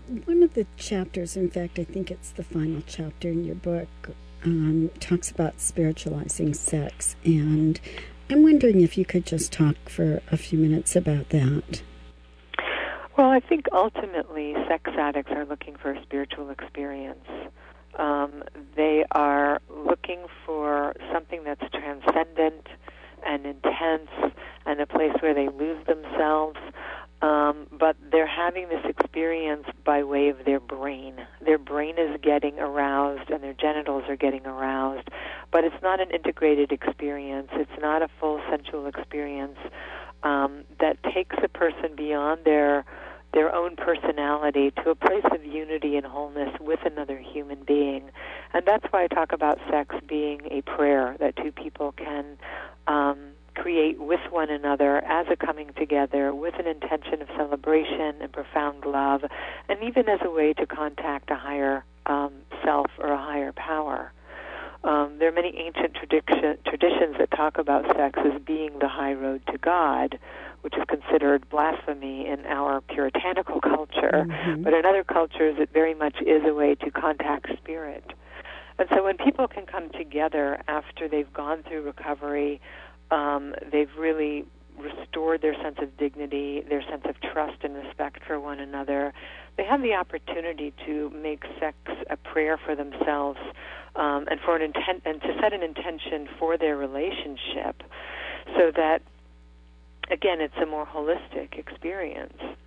One of the chapters, in fact, I think it's the final chapter in your book, talks about spiritualizing sex. And I'm wondering if you could just talk for a few minutes about that. Well, I think ultimately sex addicts are looking for a spiritual experience. They are looking for something that's transcendent and intense and a place where they lose themselves. But they're having this experience by way of their brain. Their brain is getting aroused and their genitals are getting aroused. But it's not an integrated experience. It's not a full sensual experience that takes a person beyond their own personality to a place of unity and wholeness with another human being. And that's why I talk about sex being a prayer that two people can create with one another as a coming together with an intention of celebration and profound love, and even as a way to contact a higher self or a higher power. There are many ancient traditions that talk about sex as being the high road to God, which is considered blasphemy in our puritanical culture. Mm-hmm. But in other cultures, it very much is a way to contact spirit. And so when people can come together after they've gone through recovery, they've really restored their sense of dignity, their sense of trust and respect for one another. They have the opportunity to make sex a prayer for themselves, and for an intent, and to set an intention for their relationship, so that, again, it's a more holistic experience.